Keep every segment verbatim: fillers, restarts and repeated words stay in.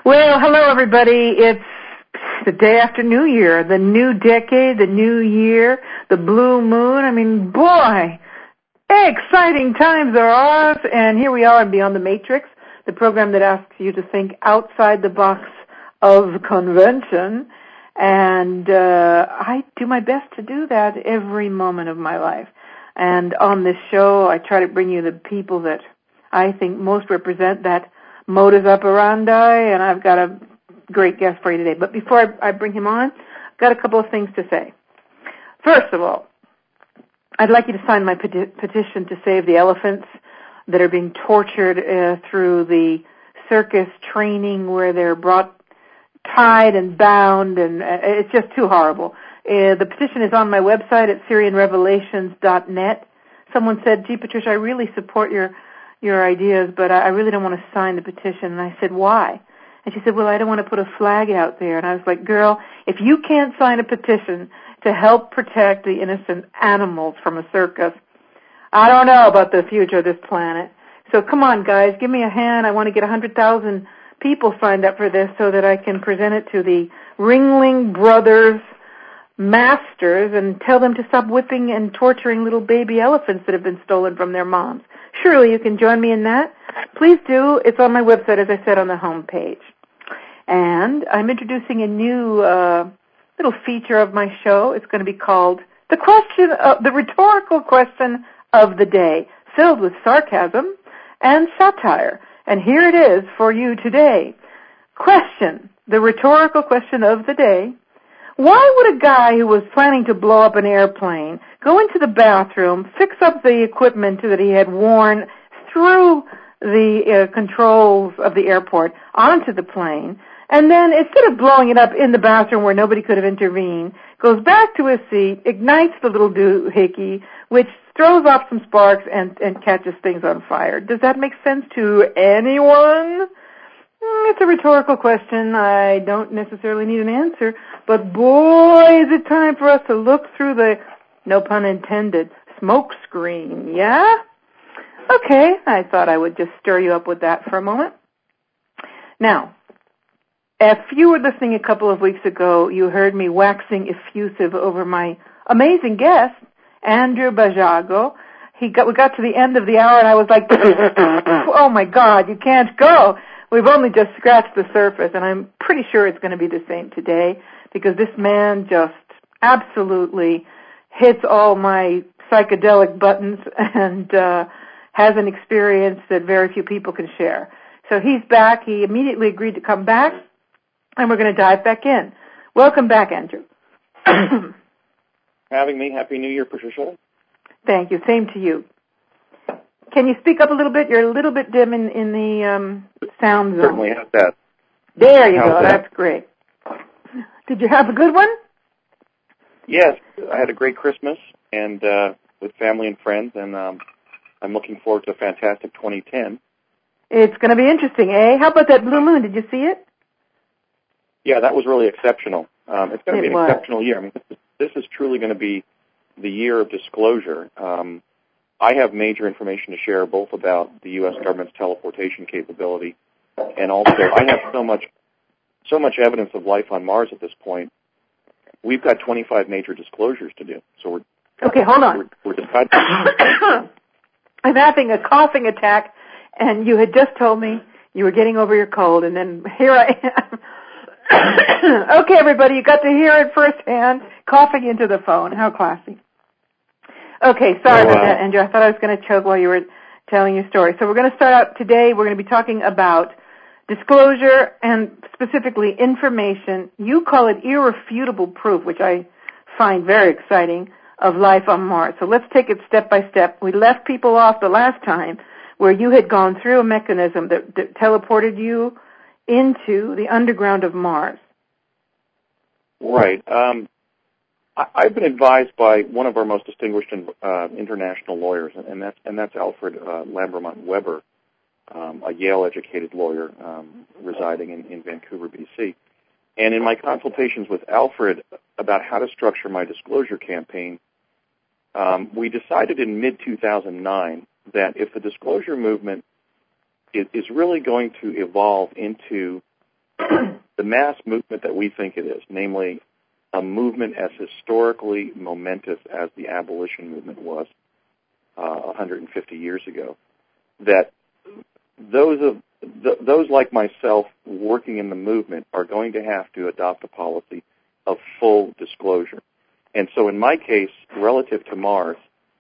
Well, hello everybody. It's the day after New Year, the new decade, the new year, the blue moon. I mean, boy, exciting times are ours. And here we are in Beyond the Matrix, the program that asks you to think outside the box of convention. And uh, I do my best to do that every moment of my life. And on this show, I try to bring you the people that I think most represent that modus operandi, and I've got a great guest for you today. But before I, I bring him on, I've got a couple of things to say. First of all, I'd like you to sign my peti- petition to save the elephants that are being tortured uh, through the circus training where they're brought tied and bound, and uh, it's just too horrible. Uh, the petition is on my website at Syrian Revelations dot net. Someone said, gee, Patricia, I really support your your ideas, but I really don't want to sign the petition. And I said, why? And she said, well, I don't want to put a flag out there. And I was like, girl, if you can't sign a petition to help protect the innocent animals from a circus, I don't know about the future of this planet. So come on, guys, give me a hand. I want to get one hundred thousand people signed up for this so that I can present it to the Ringling Brothers masters and tell them to stop whipping and torturing little baby elephants that have been stolen from their moms. Surely you can join me in that. Please do. It's on my website, as I said, on the home page. And I'm introducing a new uh, little feature of my show. It's going to be called the question, of, the rhetorical question of the day, filled with sarcasm and satire. And here it is for you today. Question, the rhetorical question of the day. Why would a guy who was planning to blow up an airplane go into the bathroom, fix up the equipment that he had worn through the uh, controls of the airport onto the plane, and then instead of blowing it up in the bathroom where nobody could have intervened, goes back to his seat, ignites the little doohickey, which throws off some sparks and, and catches things on fire? Does that make sense to anyone? It's a rhetorical question. I don't necessarily need an answer, but boy, is it time for us to look through the, no pun intended, smoke screen, yeah? Okay, I thought I would just stir you up with that for a moment. Now, if you were listening a couple of weeks ago, you heard me waxing effusive over my amazing guest, Andrew Basiago. He got, we got to the end of the hour, and I was like, oh, my God, you can't go. We've only just scratched the surface, and I'm pretty sure it's going to be the same today because this man just absolutely hits all my psychedelic buttons and uh, has an experience that very few people can share. So he's back. He immediately agreed to come back, and we're going to dive back in. Welcome back, Andrew. Having me. Happy New Year, Patricia. Thank you. Same to you. Can you speak up a little bit? You're a little bit dim in, in the um, sound zone. Certainly. How's that? There you How's go. That? That's great. Did you have a good one? Yes. I had a great Christmas and uh, with family and friends, and um, I'm looking forward to a fantastic twenty ten. It's going to be interesting, eh? How about that blue moon? Did you see it? Yeah, that was really exceptional. Um, it's going to it be an was. exceptional year. I mean, this is, this is truly going to be the year of disclosure. Um, I have major information to share both about the U S government's teleportation capability and also I have so much so much evidence of life on Mars at this point. We've got twenty-five major disclosures to do. So we're Okay, hold on. We're, we're deciding. I'm having a coughing attack, and you had just told me you were getting over your cold, and then here I am. Okay, everybody, you got to hear it firsthand, coughing into the phone. How classy. Okay, sorry oh, about uh, that, Andrew. I thought I was going to choke while you were telling your story. So we're going to start out today. We're going to be talking about disclosure and specifically information. You call it irrefutable proof, which I find very exciting, of life on Mars. So let's take it step by step. We left people off the last time where you had gone through a mechanism that, that teleported you into the underground of Mars. Right. Um, I, I've been advised by one of our most distinguished uh, international lawyers, and that's and that's Alfred uh, Lambermont Weber, um, a Yale-educated lawyer um, residing in, in Vancouver, B C. And in my consultations with Alfred about how to structure my disclosure campaign, um, we decided in mid two thousand nine that if the disclosure movement is, is really going to evolve into the mass movement that we think it is, namely a movement as historically momentous as the abolition movement was uh, one hundred fifty years ago, that those of th- those like myself working in the movement are going to have to adopt a policy of full disclosure. And so in my case, relative to Mars,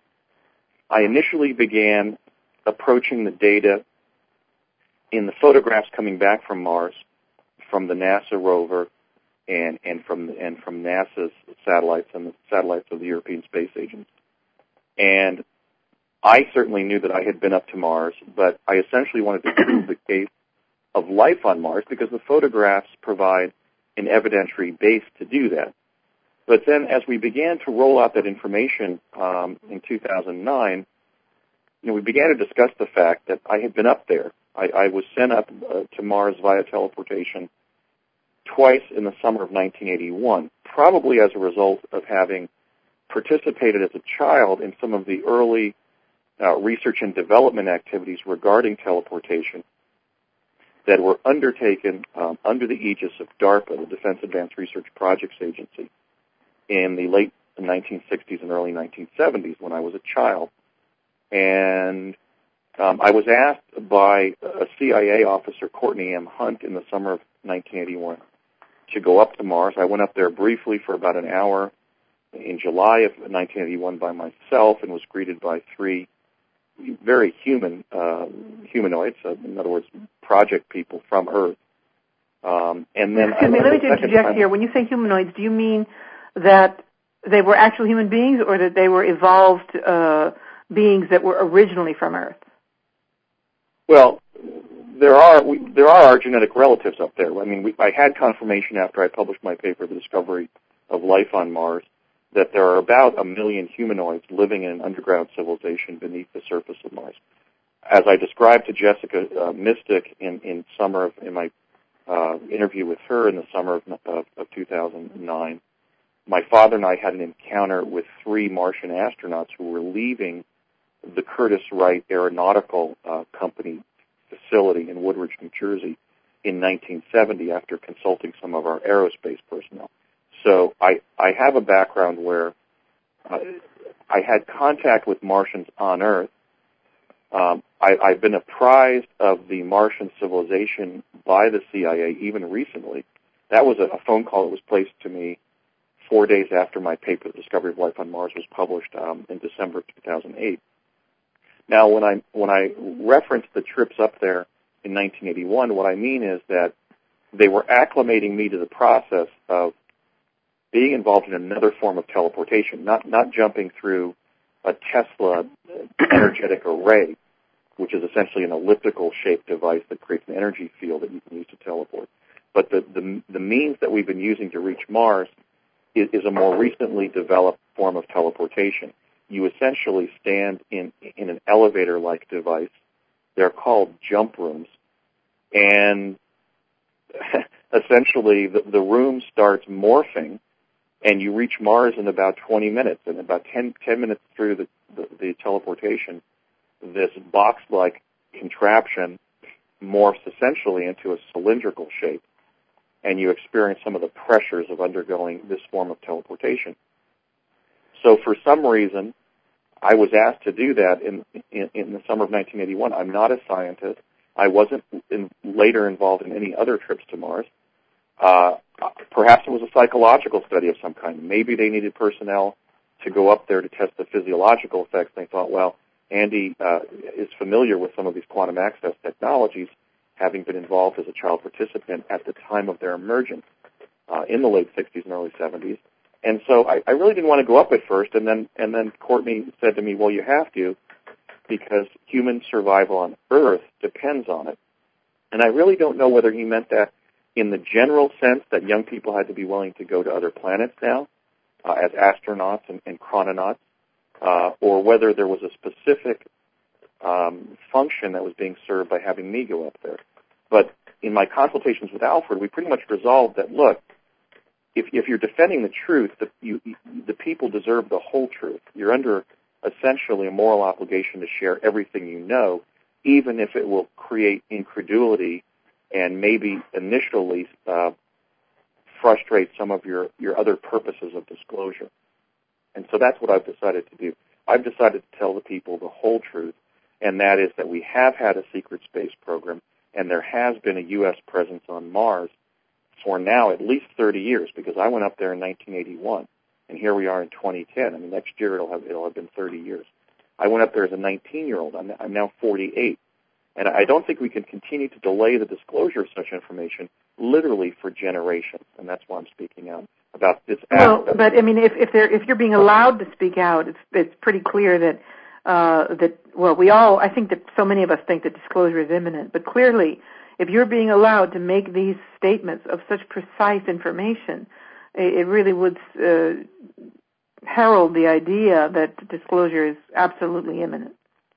I initially began approaching the data in the photographs coming back from Mars, from the NASA rover, and, and from and from NASA's satellites and the satellites of the European Space Agency. And I certainly knew that I had been up to Mars, but I essentially wanted to prove the case of life on Mars because the photographs provide an evidentiary base to do that. But then as we began to roll out that information um, in two thousand nine, you know, we began to discuss the fact that I had been up there. I, I was sent up uh, to Mars via teleportation twice in the summer of nineteen eighty-one, probably as a result of having participated as a child in some of the early uh, research and development activities regarding teleportation that were undertaken um, under the aegis of DARPA, the Defense Advanced Research Projects Agency, in the late nineteen sixties and early nineteen seventies when I was a child. And um, I was asked by a C I A officer, Courtney M. Hunt, in the summer of nineteen eighty-one to go up to Mars. I went up there briefly for about an hour in July of nineteen eighty-one by myself and was greeted by three very human uh, humanoids, uh, in other words, project people from Earth. Um, and then Excuse me, let me interject here. When you say humanoids, do you mean that they were actual human beings or that they were evolved uh, beings that were originally from Earth? Well, there are we, there are our genetic relatives up there. I mean, we, I had confirmation after I published my paper, The Discovery of Life on Mars, that there are about a million humanoids living in an underground civilization beneath the surface of Mars. As I described to Jessica uh, Mystic in, in summer of, in my uh, interview with her in the summer of, of, of two thousand nine, my father and I had an encounter with three Martian astronauts who were leaving the Curtiss-Wright Aeronautical uh, Company facility in Woodridge, New Jersey in nineteen seventy after consulting some of our aerospace personnel. So I, I have a background where uh, I had contact with Martians on Earth. Um, I, I've been apprised of the Martian civilization by the C I A even recently. That was a, a phone call that was placed to me four days after my paper, The Discovery of Life on Mars, was published um, in December of two thousand eight. Now, when I when I reference the trips up there in nineteen eighty-one, what I mean is that they were acclimating me to the process of being involved in another form of teleportation, not not jumping through a Tesla energetic array, which is essentially an elliptical-shaped device that creates an energy field that you can use to teleport. But the the, the means that we've been using to reach Mars is, is a more recently developed form of teleportation. You essentially stand in in an elevator-like device. They're called jump rooms, and essentially the, the room starts morphing, and you reach Mars in about twenty minutes. And about ten, ten minutes through the, the, the teleportation, this box-like contraption morphs essentially into a cylindrical shape, and you experience some of the pressures of undergoing this form of teleportation. So for some reason, I was asked to do that in, in, in the summer of nineteen eighty-one. I'm not a scientist. I wasn't in, later involved in any other trips to Mars. Uh, perhaps it was a psychological study of some kind. Maybe they needed personnel to go up there to test the physiological effects. They thought, well, Andy uh, is familiar with some of these quantum access technologies, having been involved as a child participant at the time of their emergence uh, in the late sixties and early seventies. And so I, I really didn't want to go up at first, and then and then Courtney said to me, well, you have to, because human survival on Earth depends on it. And I really don't know whether he meant that in the general sense that young people had to be willing to go to other planets now uh, as astronauts and, and chrononauts, uh, or whether there was a specific um, function that was being served by having me go up there. But in my consultations with Alfred, we pretty much resolved that, look, if, if you're defending the truth, the, you, the people deserve the whole truth. You're under essentially a moral obligation to share everything you know, even if it will create incredulity and maybe initially uh, frustrate some of your, your other purposes of disclosure. And so that's what I've decided to do. I've decided to tell the people the whole truth, and that is that we have had a secret space program, and there has been a U S presence on Mars for now at least thirty years, because I went up there in nineteen eighty-one, and here we are in twenty ten. I mean, next year it'll have, it'll have been thirty years. I went up there as a nineteen-year-old. I'm, I'm now forty-eight. And I don't think we can continue to delay the disclosure of such information literally for generations, and that's why I'm speaking out about this well, aspect. But, I mean, if, if, they're, if you're being allowed to speak out, it's, it's pretty clear that, uh, that, well, we all, I think that so many of us think that disclosure is imminent, but clearly, if you're being allowed to make these statements of such precise information, it, it really would uh, herald the idea that disclosure is absolutely imminent.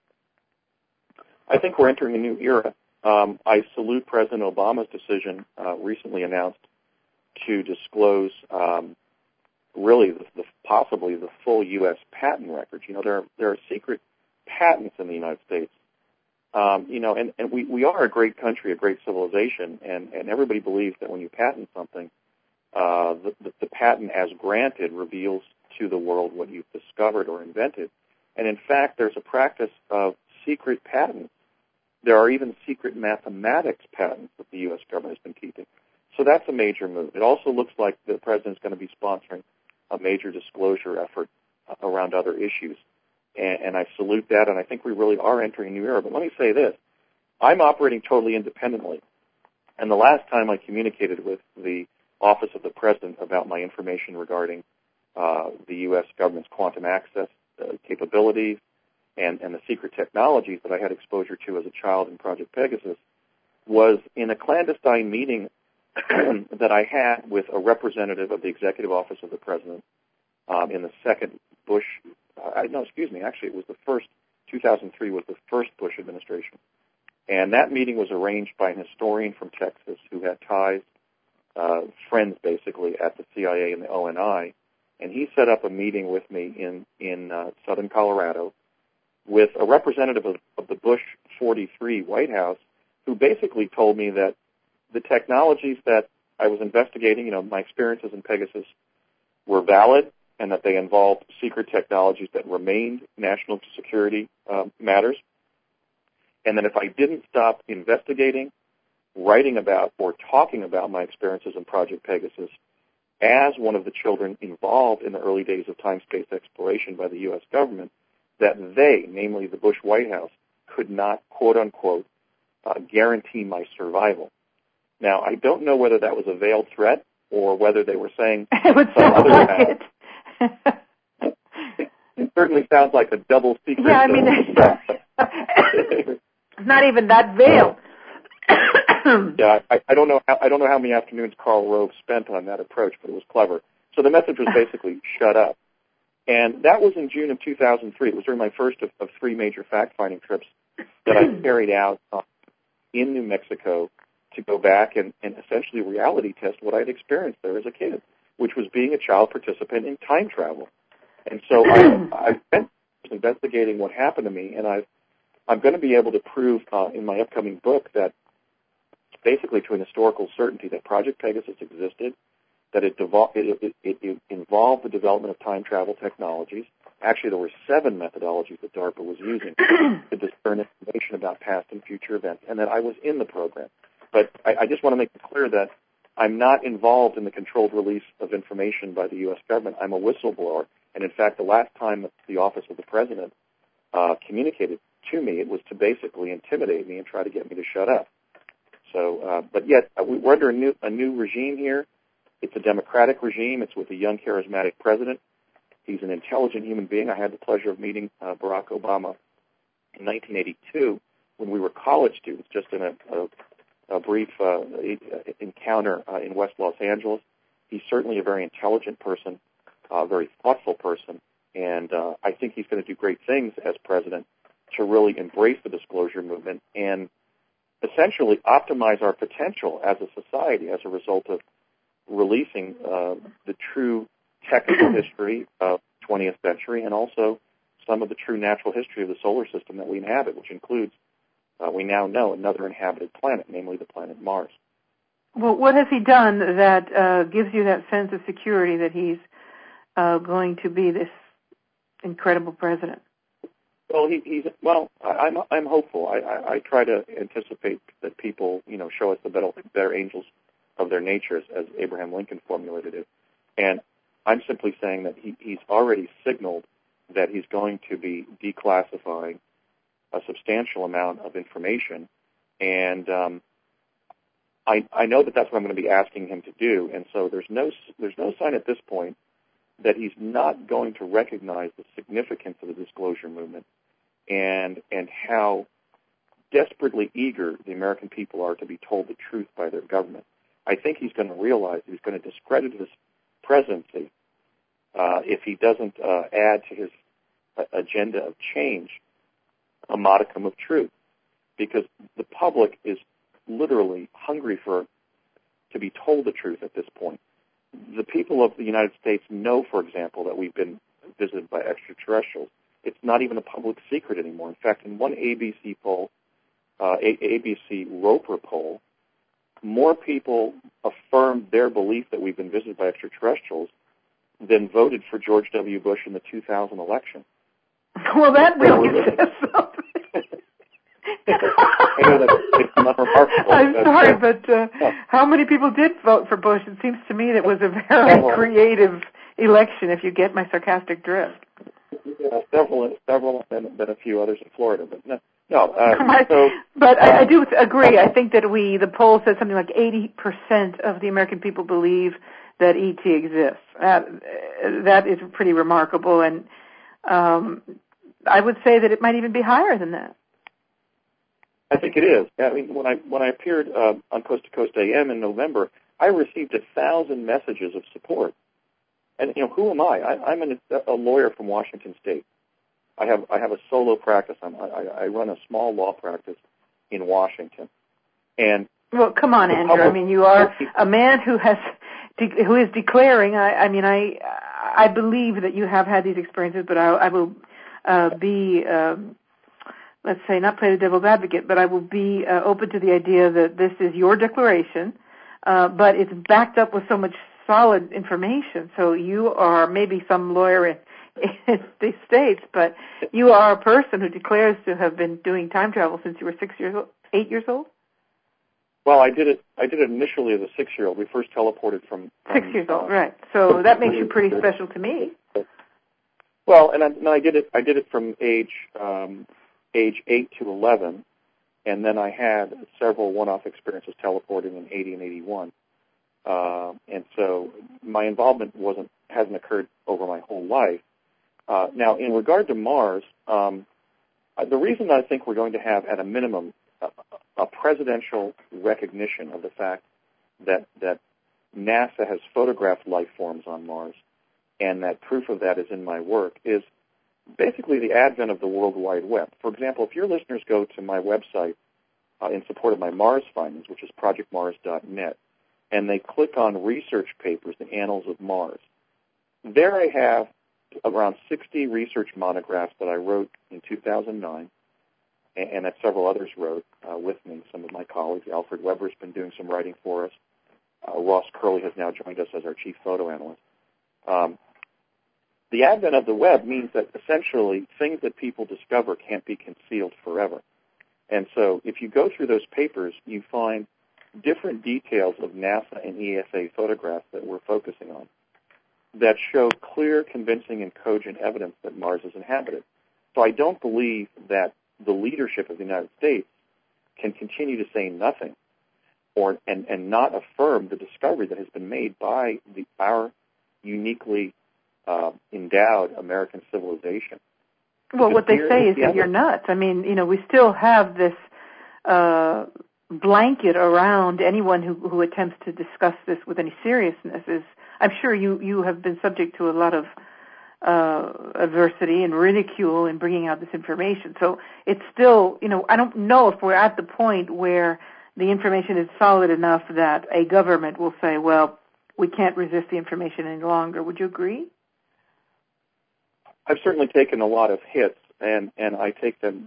I think we're entering a new era. Um, I salute President Obama's decision uh, recently announced to disclose um, really the, the, possibly the full U S patent records. You know, there are, there are secret patents in the United States. Um, you know, and, and we, we are a great country, a great civilization, and, and everybody believes that when you patent something, uh, the, the, the patent as granted reveals to the world what you've discovered or invented. And in fact, there's a practice of secret patents. There are even secret mathematics patents that the U S government has been keeping. So that's a major move. It also looks like the president's going to be sponsoring a major disclosure effort around other issues. And, and I salute that, and I think we really are entering a new era. But let me say this. I'm operating totally independently. And the last time I communicated with the Office of the President about my information regarding uh, the U S government's quantum access uh, capabilities, And, and the secret technologies that I had exposure to as a child in Project Pegasus was in a clandestine meeting that I had with a representative of the Executive Office of the President um, in the second Bush, uh, no, excuse me, actually it was the first, two thousand three was the first Bush administration. And that meeting was arranged by an historian from Texas who had ties, uh, friends basically, at the C I A and the O N I. And he set up a meeting with me in, in uh, southern Colorado with a representative of, of the Bush forty-three White House, who basically told me that the technologies that I was investigating, you know, my experiences in Pegasus, were valid, and that they involved secret technologies that remained national security um, matters, and that if I didn't stop investigating, writing about, or talking about my experiences in Project Pegasus as one of the children involved in the early days of time-space exploration by the U S government, that they, namely the Bush White House, could not, quote-unquote, uh, guarantee my survival. Now, I don't know whether that was a veiled threat or whether they were saying it would some sound other like fact. it. it. It certainly sounds like a double secret. Yeah, I mean, it's not even that veiled. yeah, I, I don't know. How, I don't know how many afternoons Karl Rove spent on that approach, but it was clever. So the message was basically shut up. And that was in June of two thousand three. It was during my first of, of three major fact-finding trips that I carried out uh, in New Mexico to go back and, and essentially reality test what I'd experienced there as a kid, which was being a child participant in time travel. And so I, I've been investigating what happened to me, and I've, I'm going to be able to prove uh, in my upcoming book that basically to an historical certainty that Project Pegasus existed, that it, devol- it, it, it, it involved the development of time travel technologies. Actually, there were seven methodologies that DARPA was using to discern information about past and future events, and that I was in the program. But I, I just want to make it clear that I'm not involved in the controlled release of information by the U S government. I'm a whistleblower, and in fact, the last time the Office of the President uh, communicated to me, it was to basically intimidate me and try to get me to shut up. So, uh, but yet, uh, we're under a new, a new regime here. It's a democratic regime. It's with a young, charismatic president. He's an intelligent human being. I had the pleasure of meeting uh, Barack Obama in nineteen eighty-two when we were college students, just in a, a, a brief uh, encounter uh, in West Los Angeles. He's certainly a very intelligent person, a very thoughtful person, and uh, I think he's going to do great things as president to really embrace the disclosure movement and essentially optimize our potential as a society as a result of releasing uh, the true technical history of the twentieth century and also some of the true natural history of the solar system that we inhabit, which includes uh, we now know, another inhabited planet, namely the planet Mars. Well, what has he done that uh, gives you that sense of security that he's uh, going to be this incredible president? Well, he, he's well. I, I'm I'm hopeful. I, I, I try to anticipate that people, you know, show us the better, better angels of their natures, as Abraham Lincoln formulated it. And I'm simply saying that he, he's already signaled that he's going to be declassifying a substantial amount of information, and um, I, I know that that's what I'm going to be asking him to do. And so there's no there's no sign at this point that he's not going to recognize the significance of the disclosure movement and and how desperately eager the American people are to be told the truth by their government. I think he's going to realize he's going to discredit his presidency uh, if he doesn't uh, add to his uh, agenda of change a modicum of truth, because the public is literally hungry for to be told the truth at this point. The people of the United States know, for example, that we've been visited by extraterrestrials. It's not even a public secret anymore. In fact, in one A B C poll, uh, A B C Roper poll, more people affirmed their belief that we've been visited by extraterrestrials than voted for George W. Bush in the two thousand election. Well, that really says something. I know that it's not remarkable. I'm but, sorry, uh, but uh, yeah. how many people did vote for Bush? It seems to me that it was a very several. creative election, if you get my sarcastic drift. Yeah, several, several, and then a few others in Florida, but no. no uh, My, so, but I, I do agree. I think that we, the poll said something like eighty percent of the American people believe that E T exists. That, that is pretty remarkable, and um, I would say that it might even be higher than that. I think it is. I mean, when I when I appeared uh, on Coast to Coast A M in November, I received a thousand messages of support. And you know, who am I? I I'm an, a lawyer from Washington State. I have I have a solo practice. I'm, I I run a small law practice in Washington. And well, come on, Andrew. public, I mean, you are a man who has de- who is declaring. I, I mean, I I believe that you have had these experiences, but I, I will uh, be. Um, let's say, not play the devil's advocate, but I will be uh, open to the idea that this is your declaration, uh, but it's backed up with so much solid information. So you are maybe some lawyer in, in the States, but you are a person who declares to have been doing time travel since you were six years old, eight years old? Well, I did it. I did it initially as a six-year-old. We first teleported from, from six years old, uh, right? So that makes you pretty special to me. Well, and I, and I did it. I did it from age um, age eight to eleven, and then I had several one-off experiences teleporting in eighty and eighty-one. Uh, and so my involvement wasn't hasn't occurred over my whole life. Uh, now, in regard to Mars, um, the reason I think we're going to have, at a minimum, a, a presidential recognition of the fact that that NASA has photographed life forms on Mars, and that proof of that is in my work, is basically the advent of the World Wide Web. For example, if your listeners go to my website uh, in support of my Mars findings, which is project mars dot net, and they click on research papers, the Annals of Mars, there I have around sixty research monographs that I wrote in two thousand nine, and, and that several others wrote uh, with me, some of my colleagues. Alfred Weber has been doing some writing for us. Uh, Ross Curley has now joined us as our chief photo analyst. Um, The advent of the web means that essentially things that people discover can't be concealed forever. And so if you go through those papers, you find different details of NASA and E S A photographs that we're focusing on that show clear, convincing, and cogent evidence that Mars is inhabited. So I don't believe that the leadership of the United States can continue to say nothing or and, and not affirm the discovery that has been made by the, our uniquely Uh, endowed American civilization. Well, what they say is yeah. that you're nuts. I mean, you know, we still have this uh, blanket around anyone who, who attempts to discuss this with any seriousness. Is I'm sure you, you have been subject to a lot of uh, adversity and ridicule in bringing out this information. So it's still, you know, I don't know if we're at the point where the information is solid enough that a government will say, well, we can't resist the information any longer. Would you agree? I've certainly taken a lot of hits, and, and I take them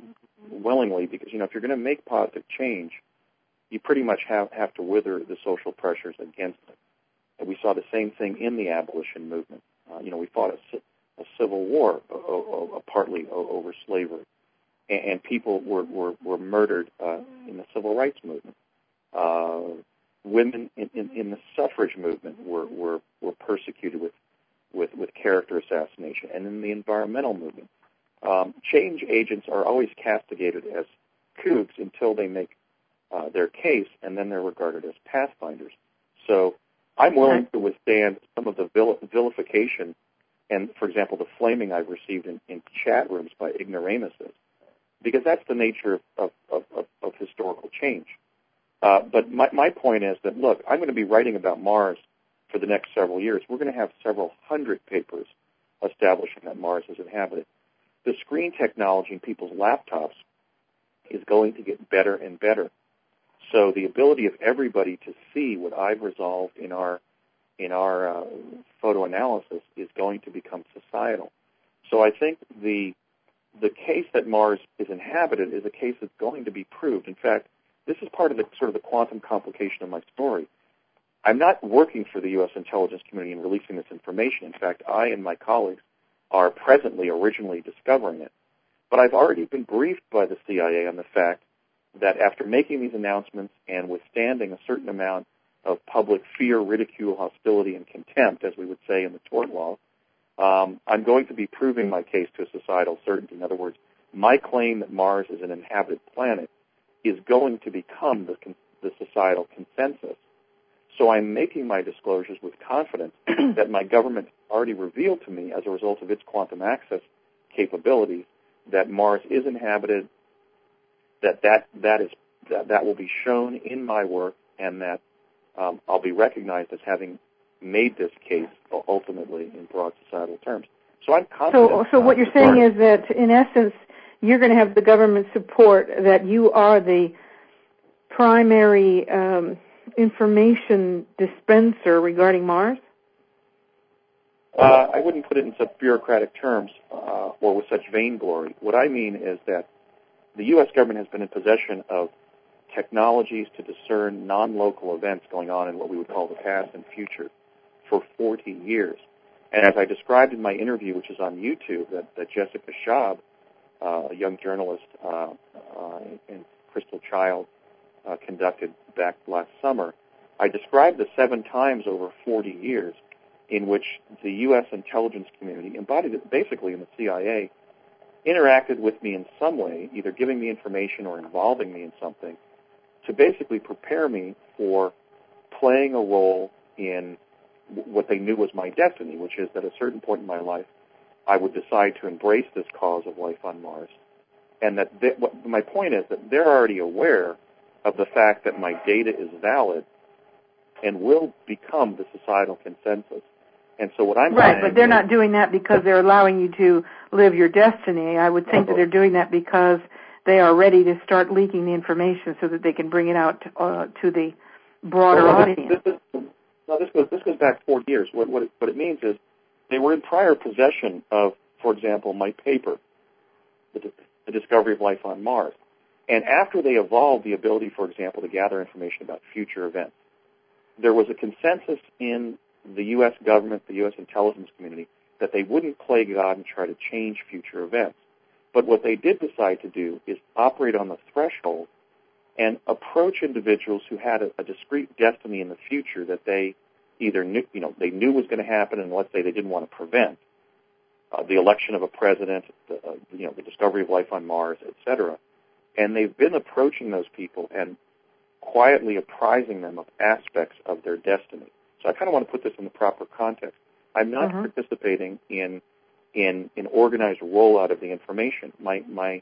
willingly because, you know, if you're going to make positive change, you pretty much have, have to wither the social pressures against it. And we saw the same thing in the abolition movement. Uh, you know, we fought a, a civil war uh, uh, partly over slavery, and, and people were, were, were murdered uh, in the civil rights movement. Uh, women in, in, in the suffrage movement were, were, were persecuted with, with, with character assassination. And in the environmental movement, um, change agents are always castigated as kooks until they make uh, their case, and then they're regarded as pathfinders. So I'm willing to withstand some of the vil- vilification and, for example, the flaming I've received in, in chat rooms by ignoramuses, because that's the nature of, of, of, of historical change. Uh, but my, my point is that, look, I'm going to be writing about Mars for the next several years. We're going to have several hundred papers establishing that Mars is inhabited. The screen technology in people's laptops is going to get better and better. So the ability of everybody to see what I've resolved in our in our uh, photo analysis is going to become societal. So I think the the case that Mars is inhabited is a case that's going to be proved. In fact, this is part of the sort of the quantum complication of my story. I'm not working for the U S intelligence community and releasing this information. In fact, I and my colleagues are presently originally discovering it. But I've already been briefed by the C I A on the fact that after making these announcements and withstanding a certain amount of public fear, ridicule, hostility, and contempt, as we would say in the tort law, um, I'm going to be proving my case to a societal certainty. In other words, my claim that Mars is an inhabited planet is going to become the, the societal consensus. So I'm making my disclosures with confidence that my government already revealed to me as a result of its quantum access capabilities that Mars is inhabited, that that, that, is, that that will be shown in my work, and that um, I'll be recognized as having made this case ultimately in broad societal terms. So I'm confident. So, so what you're saying is that, in essence, you're going to have the government support that you are the primary um, information dispenser regarding Mars? Uh, I wouldn't put it in such bureaucratic terms uh, or with such vainglory. What I mean is that the U S government has been in possession of technologies to discern non-local events going on in what we would call the past and future for forty years. And as I described in my interview, which is on YouTube, that, that Jessica Schaub, uh, a young journalist, uh, uh, and Crystal Child uh, conducted back last summer, I described the seven times over forty years in which the U S intelligence community, embodied basically in the C I A, interacted with me in some way, either giving me information or involving me in something, to basically prepare me for playing a role in what they knew was my destiny, which is that at a certain point in my life, I would decide to embrace this cause of life on Mars. And that they, what, my point is that they're already aware of the fact that my data is valid and will become the societal consensus. And so what I'm right, but they're is, not doing that because they're allowing you to live your destiny. I would think that they're doing that because they are ready to start leaking the information so that they can bring it out to, uh, to the broader well, audience. This, this, this, no, this goes this goes back forty years. What what it, what it means is they were in prior possession of, for example, my paper, the, the discovery of life on Mars, and after they evolved the ability, for example, to gather information about future events, there was a consensus in the U S government, the U S intelligence community, that they wouldn't play God and try to change future events. But what they did decide to do is operate on the threshold and approach individuals who had a, a discrete destiny in the future that they either knew, you know, they knew was going to happen, and let's say they didn't want to prevent uh, the election of a president, the, uh, you know, the discovery of life on Mars, et cetera. And they've been approaching those people and quietly apprising them of aspects of their destiny. So I kind of want to put this in the proper context. I'm not uh-huh. participating in in in organized rollout of the information. My my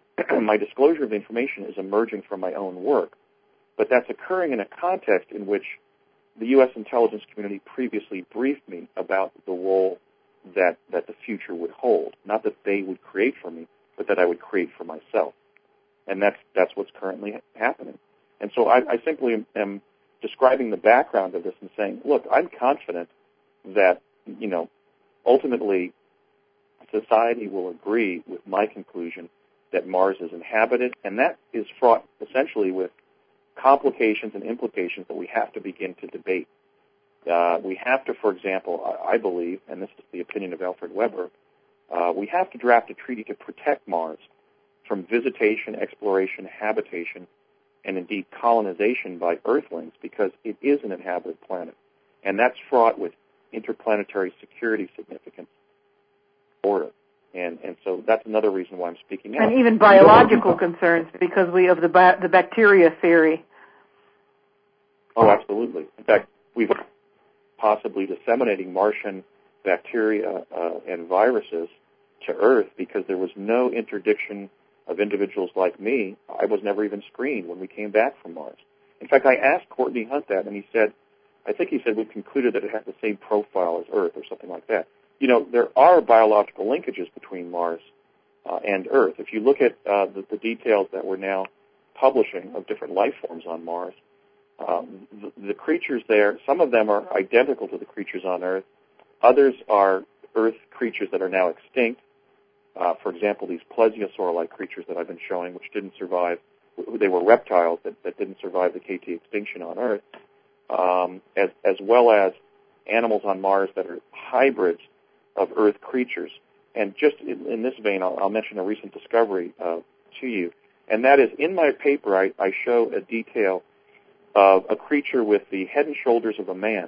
my disclosure of the information is emerging from my own work, but that's occurring in a context in which the U S intelligence community previously briefed me about the role that that the future would hold. Not that they would create for me, but that I would create for myself. And that's that's what's currently happening. And so I, I simply am, am describing the background of this and saying, look, I'm confident that, you know, ultimately society will agree with my conclusion that Mars is inhabited, and that is fraught essentially with complications and implications that we have to begin to debate. Uh, we have to, for example, I believe, and this is the opinion of Alfred Weber, uh, we have to draft a treaty to protect Mars from visitation, exploration, habitation, and indeed colonization by Earthlings, because it is an inhabited planet. And that's fraught with interplanetary security significance order. And, and so that's another reason why I'm speaking out. And even biological concerns because we of the ba- the bacteria theory. Oh, absolutely. In fact, we've possibly disseminating Martian bacteria uh, and viruses to Earth because there was no interdiction of individuals like me. I was never even screened when we came back from Mars. In fact, I asked Courtney Hunt that, and he said, I think he said we concluded that it had the same profile as Earth or something like that. You know, there are biological linkages between Mars uh, and Earth. If you look at uh, the, the details that we're now publishing of different life forms on Mars, um, the, the creatures there, some of them are identical to the creatures on Earth. Others are Earth creatures that are now extinct. Uh, for example, these plesiosaur-like creatures that I've been showing, which didn't survive, they were reptiles that, that didn't survive the K T extinction on Earth, um, as, as well as animals on Mars that are hybrids of Earth creatures. And just in, in this vein, I'll, I'll mention a recent discovery uh, to you, and that is in my paper I, I show a detail of a creature with the head and shoulders of a man,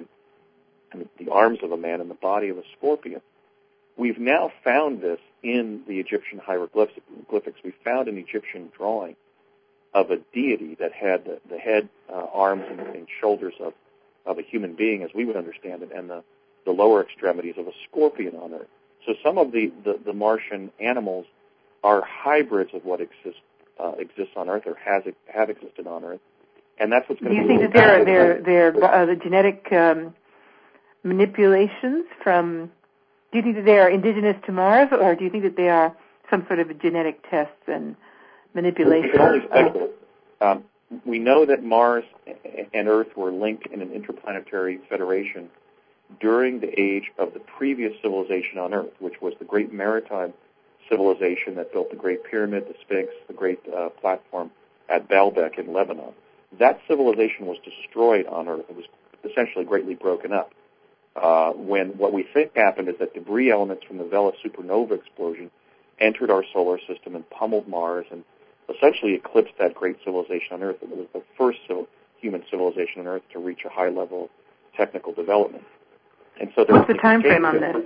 and the arms of a man, and the body of a scorpion. We've now found this in the Egyptian hieroglyphics. We found an Egyptian drawing of a deity that had the, the head, uh, arms, and, and shoulders of, of a human being, as we would understand it, and the, the lower extremities of a scorpion on Earth. So some of the, the, the Martian animals are hybrids of what exists uh, exists on Earth or has have existed on Earth, and that's what's going to. Do you think that they're they're they're uh, the genetic um, manipulations from? Do you think that they are indigenous to Mars, or do you think that they are some sort of genetic tests and manipulations? We can only speculate. Um, we know that Mars and Earth were linked in an interplanetary federation during the age of the previous civilization on Earth, which was the great maritime civilization that built the Great Pyramid, the Sphinx, the great uh, platform at Baalbek in Lebanon. That civilization was destroyed on Earth. It was essentially greatly broken up. Uh, when what we think happened is that debris elements from the Vela supernova explosion entered our solar system and pummeled Mars and essentially eclipsed that great civilization on Earth. It was the first civil, human civilization on Earth to reach a high level of technical development. And so what's the time frame on this?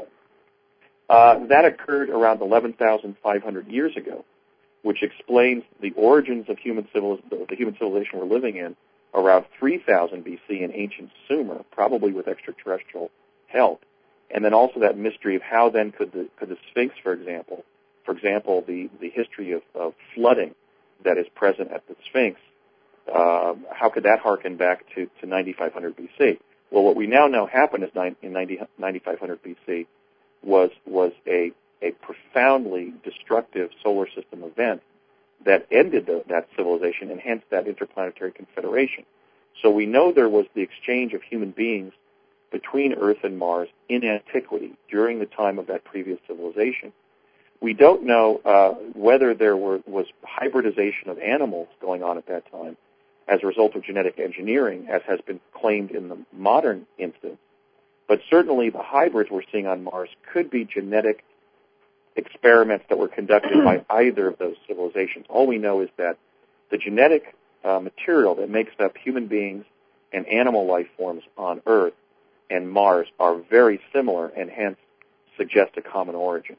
Uh, that occurred around eleven thousand five hundred years ago, which explains the origins of human civil, the human civilization we're living in around three thousand B C in ancient Sumer, probably with extraterrestrial help. And then also that mystery of how then could the, could the Sphinx, for example, for example, the, the history of, of flooding that is present at the Sphinx, uh, how could that harken back to, to ninety-five hundred B C? Well, what we now know happened is in ninety-five hundred B C was was a a profoundly destructive solar system event that ended the, that civilization and hence that interplanetary confederation. So we know there was the exchange of human beings between Earth and Mars in antiquity during the time of that previous civilization. We don't know uh, whether there were, was hybridization of animals going on at that time as a result of genetic engineering, as has been claimed in the modern instance. But certainly the hybrids we're seeing on Mars could be genetic experiments that were conducted by either of those civilizations. All we know is that the genetic uh, material that makes up human beings and animal life forms on Earth and Mars are very similar and hence suggest a common origin.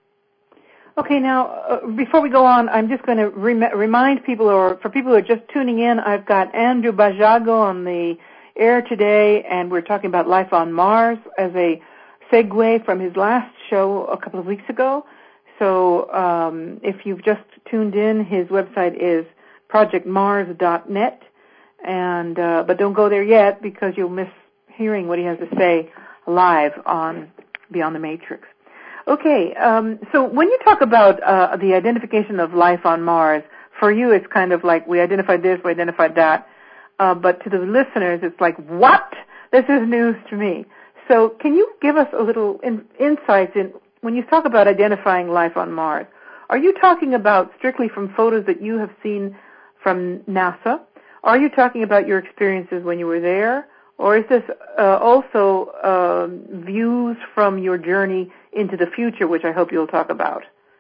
Okay, now, uh, before we go on, I'm just going to rem- remind people, or for people who are just tuning in, I've got Andrew Bajago on the air today, and we're talking about life on Mars as a segue from his last show a couple of weeks ago. So um, if you've just tuned in, his website is project mars dot net, and uh, but don't go there yet because you'll miss hearing what he has to say live on Beyond the Matrix. Okay, um, so when you talk about uh, the identification of life on Mars, for you it's kind of like we identified this, we identified that, uh, but to the listeners it's like, what? This is news to me. So can you give us a little in, insights in when you talk about identifying life on Mars? Are you talking about strictly from photos that you have seen from NASA? Are you talking about your experiences when you were there? Or is this uh, also uh, views from your journey into the future, which I hope you'll talk about?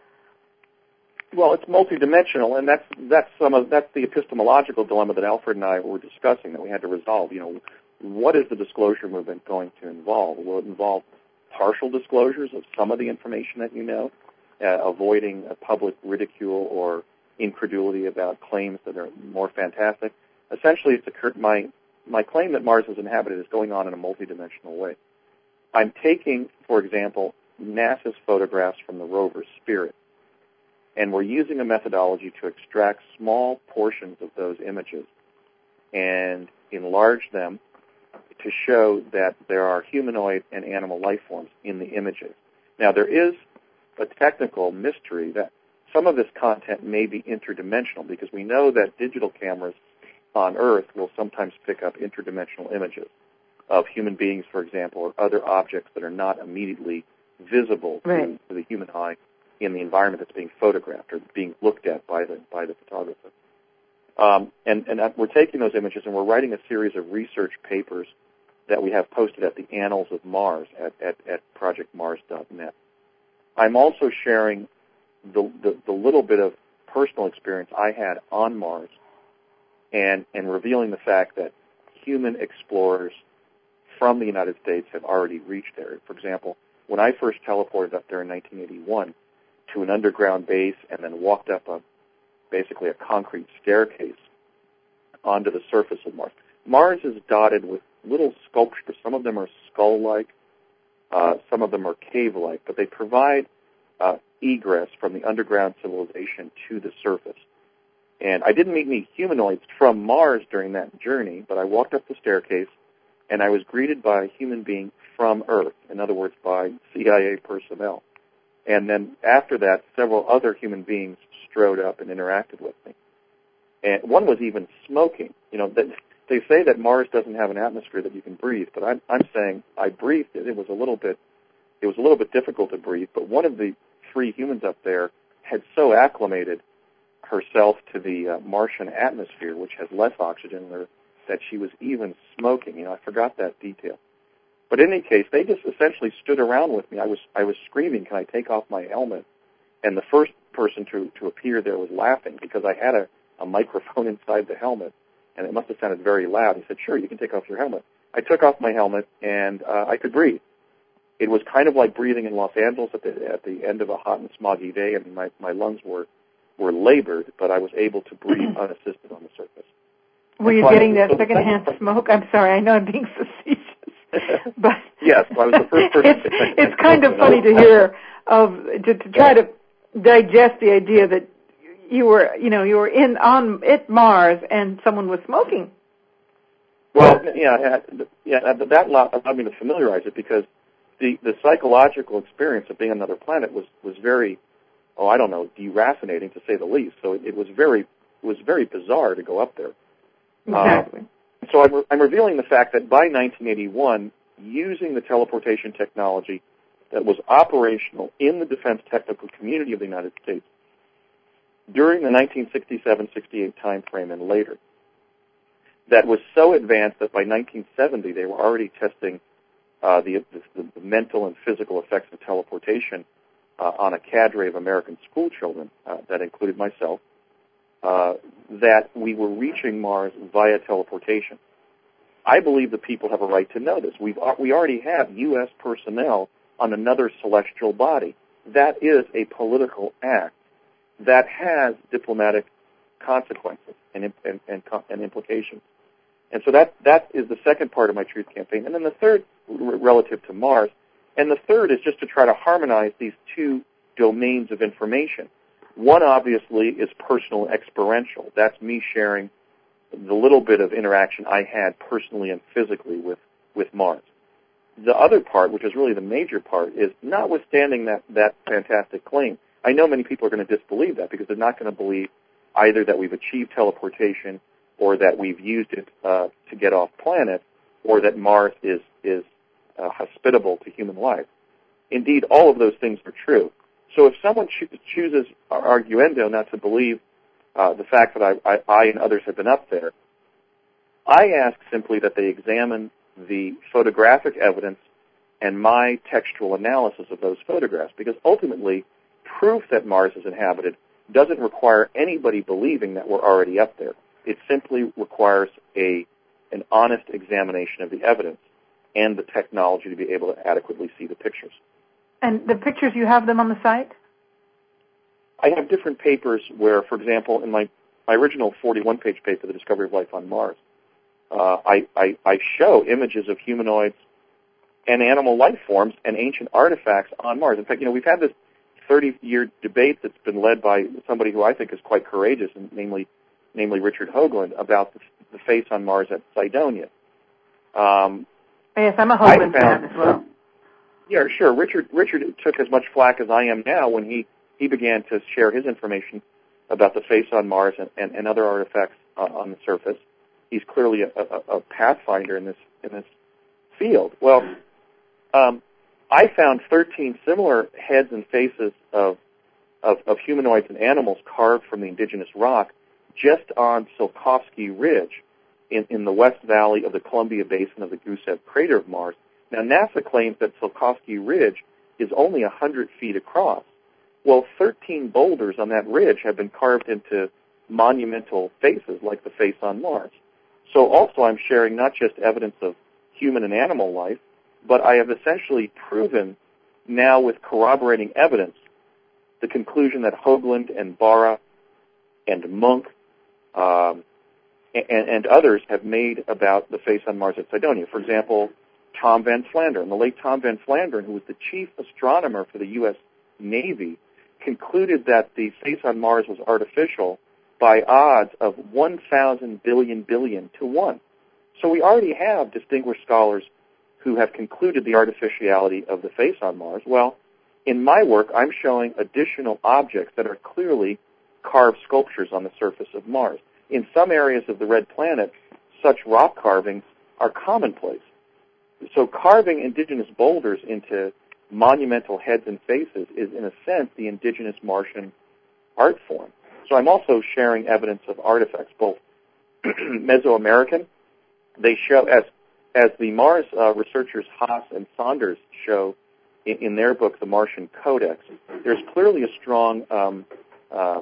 Well, it's multidimensional, and that's that's some of that's the epistemological dilemma that Alfred and I were discussing that we had to resolve. You know, what is the disclosure movement going to involve? Will it involve partial disclosures of some of the information that you know, uh, avoiding a public ridicule or incredulity about claims that are more fantastic? Essentially, it's occurred, my my claim that Mars is inhabited is going on in a multidimensional way. I'm taking, for example, NASA's photographs from the rover Spirit, and we're using a methodology to extract small portions of those images and enlarge them to show that there are humanoid and animal life forms in the images. Now, there is a technical mystery that some of this content may be interdimensional, because we know that digital cameras on Earth will sometimes pick up interdimensional images of human beings, for example, or other objects that are not immediately visible right. to, to the human eye in the environment that's being photographed or being looked at by the by the photographer. Um, and, and we're taking those images and we're writing a series of research papers that we have posted at the Annals of Mars at, at, at project mars dot net. I'm also sharing the, the, the little bit of personal experience I had on Mars and, and revealing the fact that human explorers from the United States have already reached there. For example, when I first teleported up there in nineteen eighty-one to an underground base and then walked up a basically a concrete staircase onto the surface of Mars. Mars is dotted with little sculptures. Some of them are skull-like, uh, some of them are cave-like, but they provide uh, egress from the underground civilization to the surface. And I didn't meet any humanoids from Mars during that journey, but I walked up the staircase and I was greeted by a human being from Earth, in other words, by C I A personnel. And then after that, several other human beings strode up and interacted with me. And one was even smoking. You know, they, they say that Mars doesn't have an atmosphere that you can breathe, but I'm, I'm saying I breathed it. It was a little bit, it was a little bit difficult to breathe. But one of the three humans up there had so acclimated herself to the uh, Martian atmosphere, which has less oxygen there, that she was even smoking. You know, I forgot that detail. But in any case, they just essentially stood around with me. I was I was screaming, "Can I take off my helmet?" And the first person to, to appear there was laughing because I had a, a microphone inside the helmet, and it must have sounded very loud. He said, "Sure, you can take off your helmet." I took off my helmet, and uh, I could breathe. It was kind of like breathing in Los Angeles at the at the end of a hot and smoggy day. I mean, my, my lungs were, were labored, but I was able to breathe unassisted on the surface. Were you getting that secondhand smoke? I'm sorry, I know I'm being facetious. But yes, I was the first person. It's, it's kind of funny to hear of to, to try to digest the idea that you were, you know, you were in on at Mars and someone was smoking. Well, yeah, yeah, that allowed me to familiarize it because the the psychological experience of being on another planet was was very, oh, I don't know, deracinating to say the least. So it, it was very it was very bizarre to go up there. Exactly. Um, So I'm, re- I'm revealing the fact that by nineteen eighty-one, using the teleportation technology that was operational in the defense technical community of the United States during the nineteen sixty-seven sixty-eight time frame and later, that was so advanced that by nineteen seventy they were already testing uh, the, the, the mental and physical effects of teleportation uh, on a cadre of American school children uh, that included myself. Uh, that we were reaching Mars via teleportation. I believe the people have a right to know this. We've, we already have U S personnel on another celestial body. That is a political act that has diplomatic consequences and, and, and, and implications. And so that, that is the second part of my truth campaign. And then the third, r- relative to Mars, and the third is just to try to harmonize these two domains of information. One, obviously, is personal experiential. That's me sharing the little bit of interaction I had personally and physically with, with Mars. The other part, which is really the major part, is notwithstanding that, that fantastic claim. I know many people are going to disbelieve that because they're not going to believe either that we've achieved teleportation or that we've used it uh, to get off planet or that Mars is, is uh, hospitable to human life. Indeed, all of those things are true. So if someone cho- chooses arguendo not to believe uh, the fact that I, I, I and others have been up there, I ask simply that they examine the photographic evidence and my textual analysis of those photographs, because ultimately, proof that Mars is inhabited doesn't require anybody believing that we're already up there. It simply requires a an honest examination of the evidence and the technology to be able to adequately see the pictures. And the pictures, you have them on the site? I have different papers where, for example, in my, my original forty-one page paper, The Discovery of Life on Mars, uh, I, I, I show images of humanoids and animal life forms and ancient artifacts on Mars. In fact, you know, we've had this thirty-year debate that's been led by somebody who I think is quite courageous, and namely, namely Richard Hoagland, about the, the face on Mars at Cydonia. Um, yes, I'm a Hoagland fan as well. Yeah, sure. Richard Richard took as much flack as I am now when he, he began to share his information about the face on Mars and, and, and other artifacts uh, on the surface. He's clearly a, a, a pathfinder in this in this field. Well, um, I found thirteen similar heads and faces of, of of humanoids and animals carved from the indigenous rock just on Tsiolkovsky Ridge in, in the West Valley of the Columbia Basin of the Gusev crater of Mars. Now, NASA claims that Tsiolkovsky Ridge is only one hundred feet across. Well, thirteen boulders on that ridge have been carved into monumental faces like the face on Mars. So also I'm sharing not just evidence of human and animal life, but I have essentially proven now with corroborating evidence the conclusion that Hoagland and Barra and Munk um, and, and others have made about the face on Mars at Cydonia. For example, Tom Van Flandern, the late Tom Van Flandern, who was the chief astronomer for the U S Navy, concluded that the face on Mars was artificial by odds of one thousand billion billion to one. So we already have distinguished scholars who have concluded the artificiality of the face on Mars. Well, in my work, I'm showing additional objects that are clearly carved sculptures on the surface of Mars. In some areas of the red planet, such rock carvings are commonplace. So carving indigenous boulders into monumental heads and faces is, in a sense, the indigenous Martian art form. So I'm also sharing evidence of artifacts, both Mesoamerican. They show, as as the Mars uh, researchers Haas and Saunders show in, in their book, The Martian Codex, there's clearly a strong um, uh,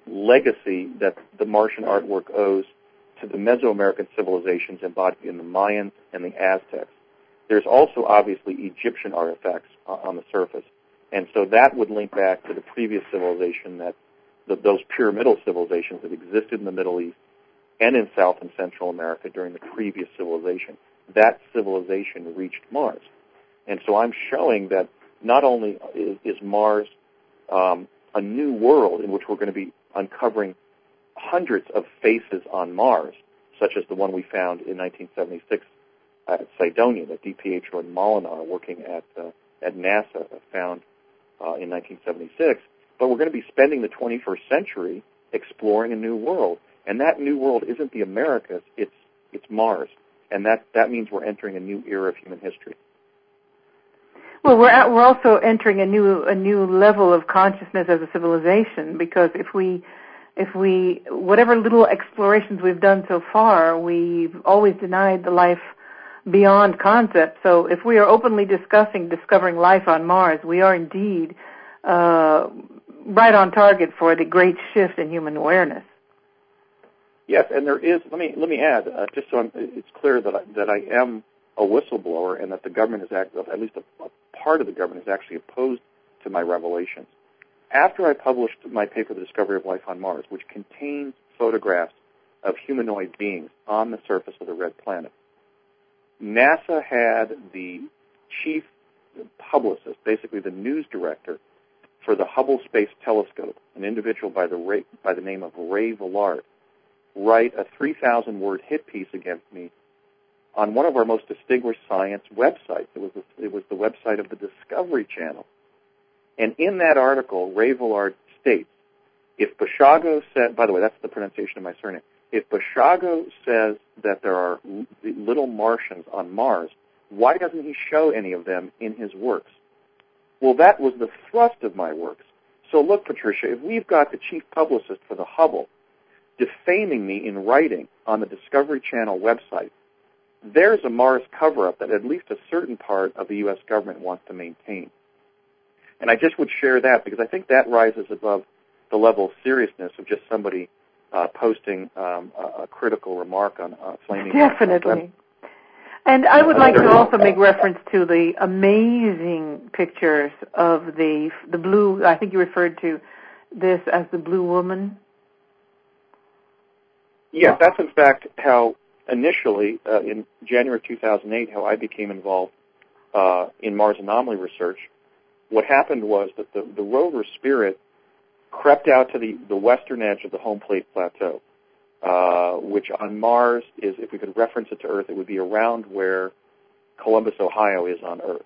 legacy that the Martian artwork owes to the Mesoamerican civilizations embodied in the Mayans and the Aztecs. There's also obviously Egyptian artifacts uh, on the surface, and so that would link back to the previous civilization, that the, those pyramidal civilizations that existed in the Middle East and in South and Central America during the previous civilization. That civilization reached Mars, and so I'm showing that not only is, is Mars um, a new world in which we're going to be uncovering hundreds of faces on Mars, such as the one we found in nineteen seventy-six at Cydonia, that DiPietro and Molinar, working at uh, at NASA, found uh, in nineteen seventy-six. But we're going to be spending the twenty-first century exploring a new world, and that new world isn't the Americas; it's it's Mars, and that that means we're entering a new era of human history. Well, we're at, we're also entering a new a new level of consciousness as a civilization, because if we if we whatever little explorations we've done so far, we've always denied the life beyond concept. So if we are openly discussing discovering life on Mars, we are indeed uh, right on target for the great shift in human awareness. Yes, and there is. Let me let me add, uh, just so I'm, it's clear that I, that I am a whistleblower, and that the government is act, at least a, a part of the government is actually opposed to my revelations. After I published my paper, The Discovery of Life on Mars, which contains photographs of humanoid beings on the surface of the red planet, NASA had the chief publicist, basically the news director for the Hubble Space Telescope, an individual by the Ray, by the name of Ray Villard, write a three thousand word hit piece against me on one of our most distinguished science websites. It was the, it was the website of the Discovery Channel. And in that article, Ray Villard states, if Basiago said, by the way, that's the pronunciation of my surname, if Basiago says that there are little Martians on Mars, why doesn't he show any of them in his works? Well, that was the thrust of my works. So look, Patricia, if we've got the chief publicist for the Hubble defaming me in writing on the Discovery Channel website, there's a Mars cover-up that at least a certain part of the U S government wants to maintain. And I just would share that because I think that rises above the level of seriousness of just somebody uh, posting um, a, a critical remark on uh, flaming. Definitely. And I would like to also make reference to the amazing pictures of the the blue. I think you referred to this as the Blue Woman. Yes, that's in fact how initially, uh, in January two thousand eight, how I became involved uh, in Mars anomaly research. What happened was that the, the rover Spirit crept out to the, the western edge of the home plate plateau, uh, which on Mars is, if we could reference it to Earth, it would be around where Columbus, Ohio is on Earth.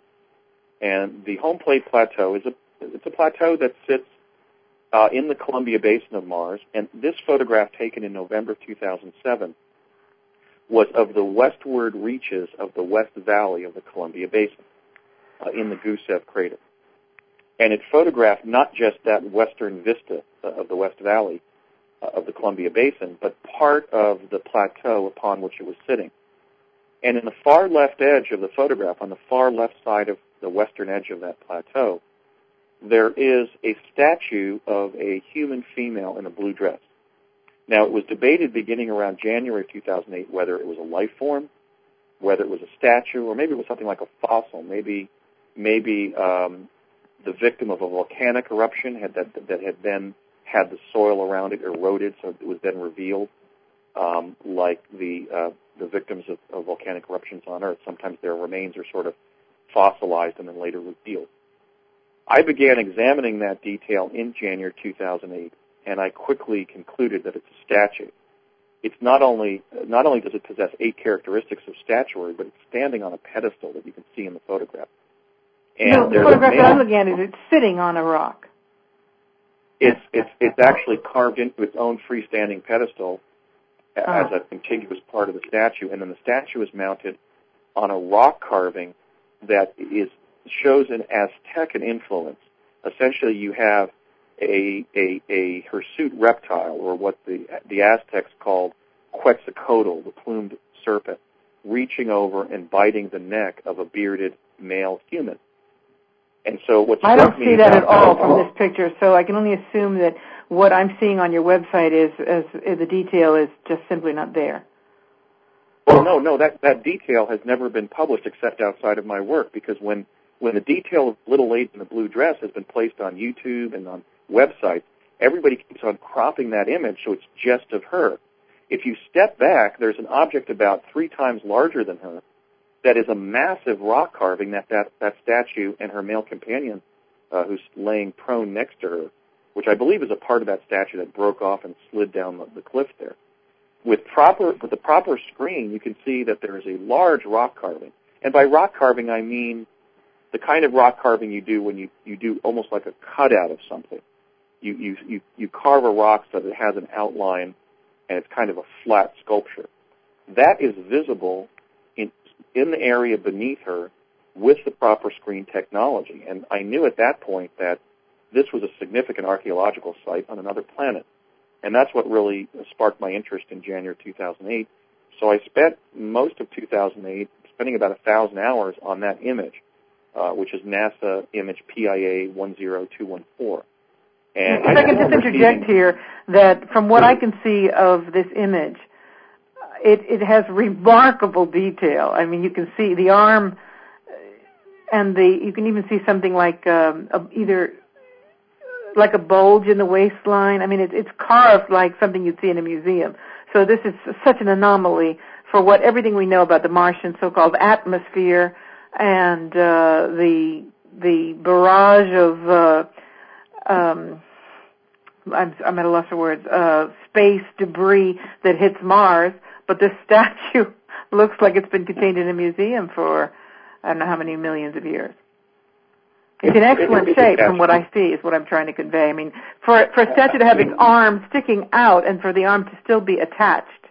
And the home plate plateau is a, it's a plateau that sits uh, in the Columbia Basin of Mars, and this photograph taken in November two thousand seven was of the westward reaches of the West Valley of the Columbia Basin uh, in the Gusev crater. And it photographed not just that western vista of the West Valley uh, of the Columbia Basin, but part of the plateau upon which it was sitting. And in the far left edge of the photograph, on the far left side of the western edge of that plateau, there is a statue of a human female in a blue dress. Now, it was debated beginning around January two thousand eight whether it was a life form, whether it was a statue, or maybe it was something like a fossil, maybe maybe um, the victim of a volcanic eruption had that that had then had the soil around it eroded, so it was then revealed, um, like the uh, the victims of, of volcanic eruptions on Earth. Sometimes their remains are sort of fossilized and then later revealed. I began examining that detail in January two thousand eight, and I quickly concluded that it's a statue. It's not only not only does it possess eight characteristics of statuary, but it's standing on a pedestal that you can see in the photograph. And no, the photograph that I'm looking at is it's sitting on a rock. It's it's it's actually carved into its own freestanding pedestal oh. as a contiguous part of the statue, and then the statue is mounted on a rock carving that is shows an Aztecan influence. Essentially, you have a a, a hirsute reptile, or what the the Aztecs called Quetzalcoatl, the plumed serpent, reaching over and biting the neck of a bearded male human. And so what I don't see that at all from this picture, so I can only assume that what I'm seeing on your website is, is, is the detail is just simply not there. Well, no, no, that, that detail has never been published except outside of my work, because when, when the detail of Little Lady in the Blue Dress has been placed on YouTube and on websites, everybody keeps on cropping that image so it's just of her. If you step back, there's an object about three times larger than her that is a massive rock carving that that, that statue and her male companion, uh, who's laying prone next to her, which I believe is a part of that statue that broke off and slid down the, the cliff there. With proper, with the proper screen, you can see that there is a large rock carving. And by rock carving, I mean the kind of rock carving you do when you, you do almost like a cutout of something. You, you, you, you carve a rock so that it has an outline and it's kind of a flat sculpture. That is visible in in the area beneath her with the proper screen technology. And I knew at that point that this was a significant archaeological site on another planet. And that's what really sparked my interest in January two thousand eight. So I spent most of two thousand eight spending about one thousand hours on that image, uh, which is NASA image P I A one zero two one four. And if I, I can just interject here that from what I can see of this image, It, it has remarkable detail. I mean, you can see the arm, and the you can even see something like um, a, either like a bulge in the waistline. I mean, it, it's carved like something you'd see in a museum. So this is such an anomaly for what everything we know about the Martian so-called atmosphere and uh, the the barrage of uh, um, I'm, I'm at a loss for words uh, space debris that hits Mars. But this statue looks like it's been contained in a museum for I don't know how many millions of years. It's in excellent shape from what I see is what I'm trying to convey. I mean, for, for a statue to have its arm sticking out and for the arm to still be attached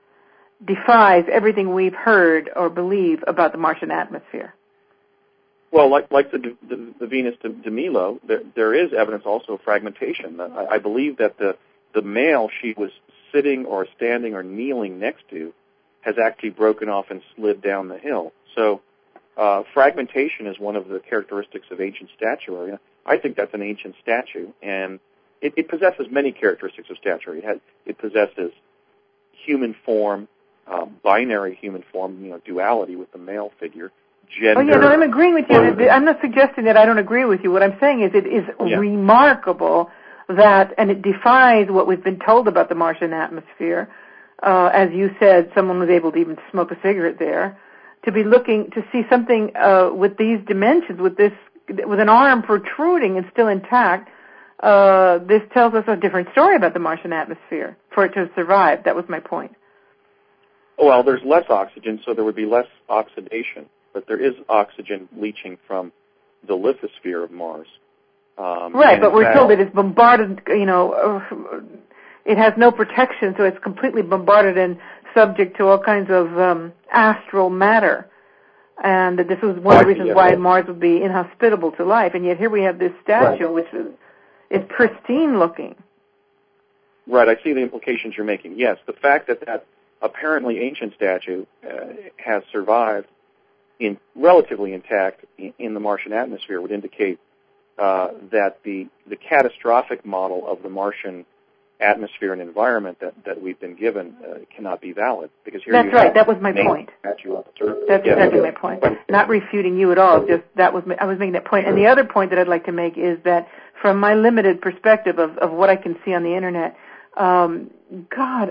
defies everything we've heard or believe about the Martian atmosphere. Well, like like the the, the Venus de, de Milo, there, there is evidence also of fragmentation. I, I believe that the the male she was sitting or standing or kneeling next to has actually broken off and slid down the hill. So uh, fragmentation is one of the characteristics of ancient statuary. I think that's an ancient statue, and it, it possesses many characteristics of statuary. It, has, it possesses human form, uh, binary human form, you know, duality with the male figure, gender. Oh, yeah, no, I'm agreeing with you. I'm not suggesting that I don't agree with you. What I'm saying is it is yeah. remarkable that, and it defies what we've been told about the Martian atmosphere. Uh, as you said, someone was able to even smoke a cigarette there. To be looking, to see something uh, with these dimensions, with this, with an arm protruding and still intact, uh, this tells us a different story about the Martian atmosphere for it to survive. That was my point. Well, there's less oxygen, so there would be less oxidation, but there is oxygen leaching from the lithosphere of Mars. Um, right, but we're told that it's bombarded, you know, uh, it has no protection, so it's completely bombarded and subject to all kinds of um, astral matter. And that this was one of the reasons why Mars would be inhospitable to life. And yet here we have this statue, right. which is, is pristine looking. Right, I see the implications you're making. Yes, the fact that that apparently ancient statue uh, has survived in relatively intact in, in the Martian atmosphere would indicate uh, that the, the catastrophic model of the Martian atmosphere and environment that, that we've been given uh, cannot be valid. Because here That's you right. have that was my point. That's yeah. exactly my point. Not refuting you at all. Just that was I was making that point. And the other point that I'd like to make is that from my limited perspective of, of what I can see on the internet, um, God,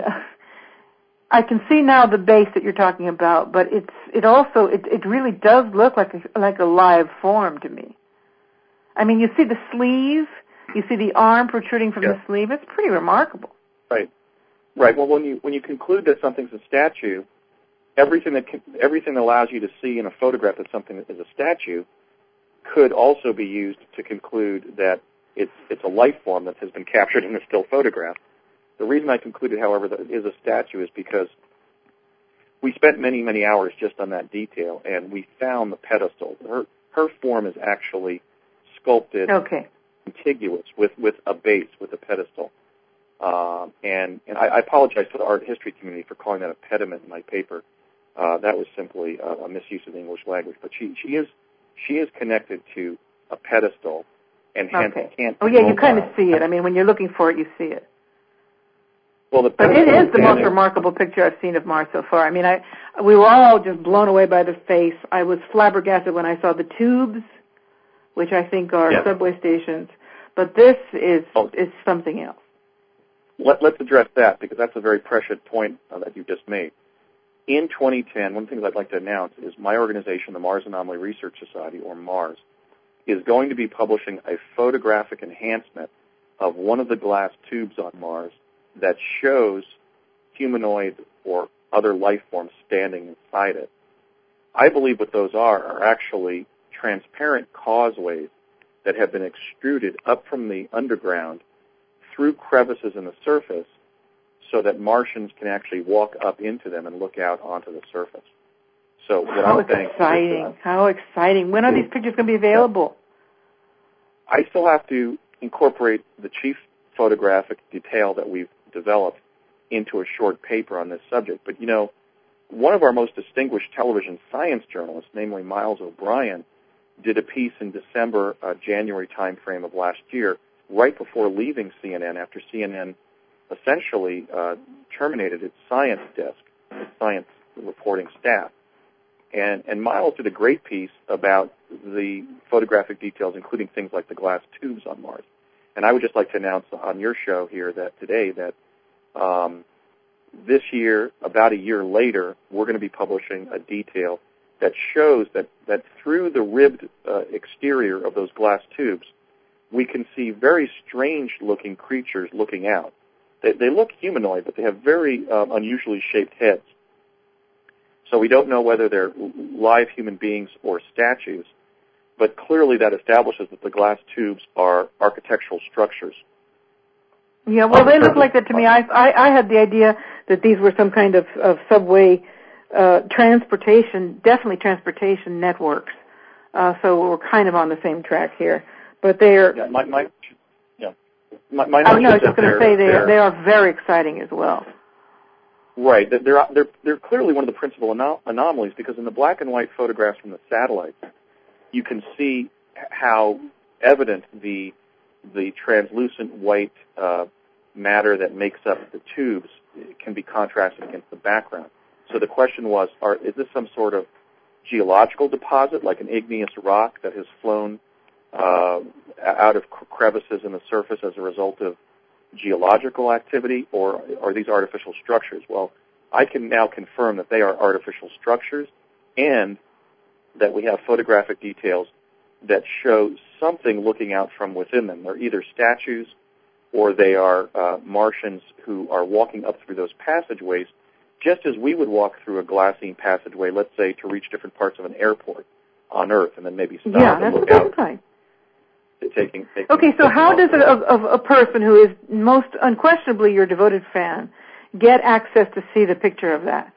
I can see now the base that you're talking about. But it's it also it, it really does look like a, like a live form to me. I mean, you see the sleeve. You see the arm protruding from yeah. the sleeve. It's pretty remarkable. Right, right. Well, when you when you conclude that something's a statue, everything that can, everything that allows you to see in a photograph that something is a statue could also be used to conclude that it's it's a life form that has been captured in a still photograph. The reason I concluded, however, that it is a statue is because we spent many many hours just on that detail, and we found the pedestal. Her her form is actually sculpted. Okay. Contiguous with, with a base, with a pedestal. Uh, and and I, I apologize to the art history community for calling that a pediment in my paper. Uh, that was simply a, a misuse of the English language. But she, she is she is connected to a pedestal and hence okay. can't... Oh, yeah, you kind of see it. I mean, when you're looking for it, you see it. Well, the but it is the most remarkable picture I've seen of Mars so far. I mean, I we were all just blown away by the face. I was flabbergasted when I saw the tubes, which I think are yes. subway stations. But this is oh. is something else. Let, let's address that, because that's a very prescient point uh, that you just made. In twenty ten, one of the things I'd like to announce is my organization, the Mars Anomaly Research Society, or MARS, is going to be publishing a photographic enhancement of one of the glass tubes on Mars that shows humanoid or other life forms standing inside it. I believe what those are are actually transparent causeways that have been extruded up from the underground through crevices in the surface so that Martians can actually walk up into them and look out onto the surface. So what How I'm saying exciting. is, uh, How exciting. When are these pictures going to be available? I still have to incorporate the chief photographic detail that we've developed into a short paper on this subject. But, you know, one of our most distinguished television science journalists, namely Miles O'Brien, did a piece in December, uh, January timeframe of last year, right before leaving C N N, after C N N essentially uh, terminated its science desk, its science reporting staff. And, and Miles did a great piece about the photographic details, including things like the glass tubes on Mars. And I would just like to announce on your show here that today that um, this year, about a year later, we're going to be publishing a detail that shows that, that through the ribbed uh, exterior of those glass tubes, we can see very strange-looking creatures looking out. They, they look humanoid, but they have very um, unusually shaped heads. So we don't know whether they're live human beings or statues, but clearly that establishes that the glass tubes are architectural structures. Yeah, well, they look like that to me. I, I, I had the idea that these were some kind of, of subway uh, transportation, definitely transportation networks Uh, so we're kind of on the same track here. But they're... Yeah, my, my, yeah. my, my oh, no, I was just going to say they are, they are very exciting as well. Right. They're, they're, they're clearly one of the principal anom- anomalies because in the black and white photographs from the satellites, you can see how evident the the translucent white uh, matter that makes up the tubes can be contrasted against the background. So the question was, are, is this some sort of geological deposit, like an igneous rock that has flown uh, out of crevices in the surface as a result of geological activity, or are these artificial structures? Well, I can now confirm that they are artificial structures and that we have photographic details that show something looking out from within them. They're either statues or they are uh, Martians who are walking up through those passageways just as we would walk through a glassine passageway, let's say, to reach different parts of an airport on Earth and then maybe stop yeah, and that's look a out. good time. Taking, taking, okay, so taking how does a, a, a person who is most unquestionably your devoted fan get access to see the picture of that?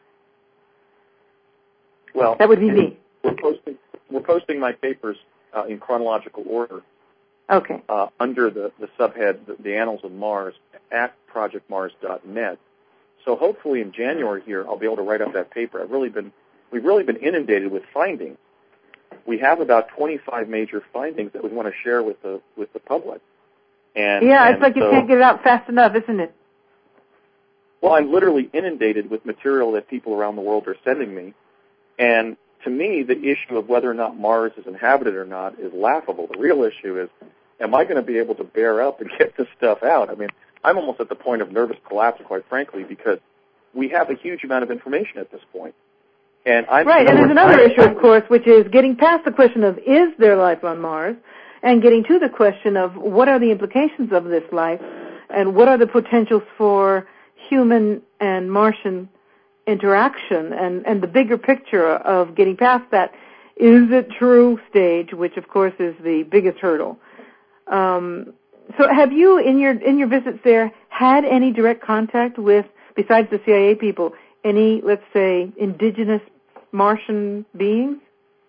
Well, that would be me. We're posting, we're posting my papers uh, in chronological order. Okay. Uh, under the, the subhead, the, the Annals of Mars, at project mars dot net. So hopefully in January here, I'll be able to write up that paper. I've really been, we've really been inundated with findings. We have about twenty-five major findings that we want to share with the with the public. And yeah, and it's like so, you can't get it out fast enough, isn't it? Well, I'm literally inundated with material that people around the world are sending me, and to me, the issue of whether or not Mars is inhabited or not is laughable. The real issue is, am I going to be able to bear up and get this stuff out? I mean, I'm almost at the point of nervous collapse, quite frankly, because we have a huge amount of information at this point. And I'm, right, you know, and there's another I'm, issue, of course, which is getting past the question of is there life on Mars and getting to the question of what are the implications of this life and what are the potentials for human and Martian interaction and, and the bigger picture of getting past that is it true stage, which, of course, is the biggest hurdle. Um, so have you, in your in your visits there, had any direct contact with, besides the C I A people, any, let's say, indigenous Martian beings?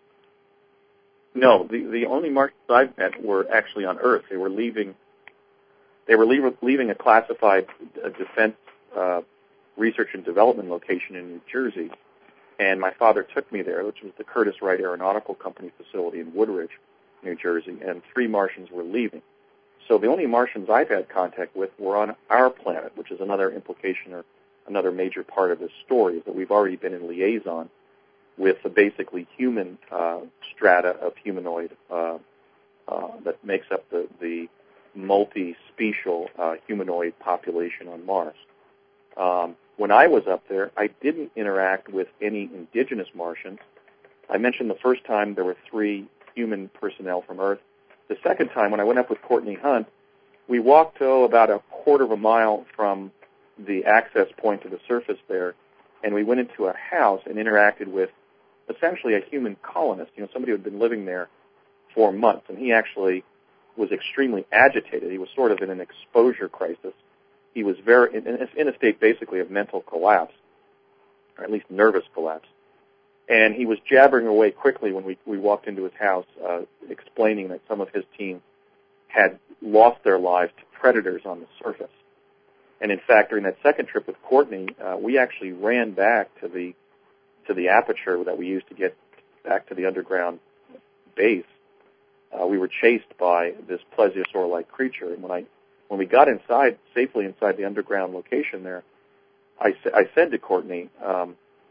No, the the only Martians I've met were actually on Earth. They were leaving. They were leave, leaving a classified uh, defense uh, research and development location in New Jersey, and my father took me there, which was the Curtiss Wright Aeronautical Company facility in Woodridge, New Jersey, and three Martians were leaving. So the only Martians I've had contact with were on our planet, which is another implication or another major part of this story, is that we've already been in liaison with the basically human uh, strata of humanoid uh, uh, that makes up the, the multi-special uh, humanoid population on Mars. Um, when I was up there, I didn't interact with any indigenous Martians. I mentioned the first time there were three human personnel from Earth. The second time, when I went up with Courtney Hunt, we walked oh, about a quarter of a mile from the access point to the surface there, and we went into a house and interacted with essentially a human colonist, you know, somebody who had been living there for months, and he actually was extremely agitated. He was sort of in an exposure crisis. He was very in, in a state basically of mental collapse, or at least nervous collapse. And he was jabbering away quickly when we, we walked into his house, uh, explaining that some of his team had lost their lives to predators on the surface. And in fact, during that second trip with Courtney, uh, we actually ran back to the to the aperture that we used to get back to the underground base. Uh, we were chased by this plesiosaur-like creature, and when I when we got inside, safely inside the underground location there, I, sa- I said to Courtney, um,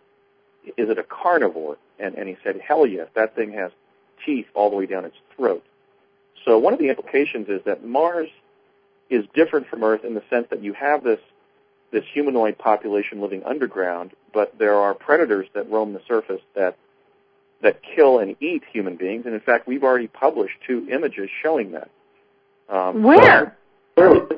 is it a carnivore? And, and he said, hell yes, that thing has teeth all the way down its throat. So one of the implications is that Mars is different from Earth in the sense that you have this this humanoid population living underground, but there are predators that roam the surface that that kill and eat human beings. And in fact, we've already published two images showing that. Um, Where? So,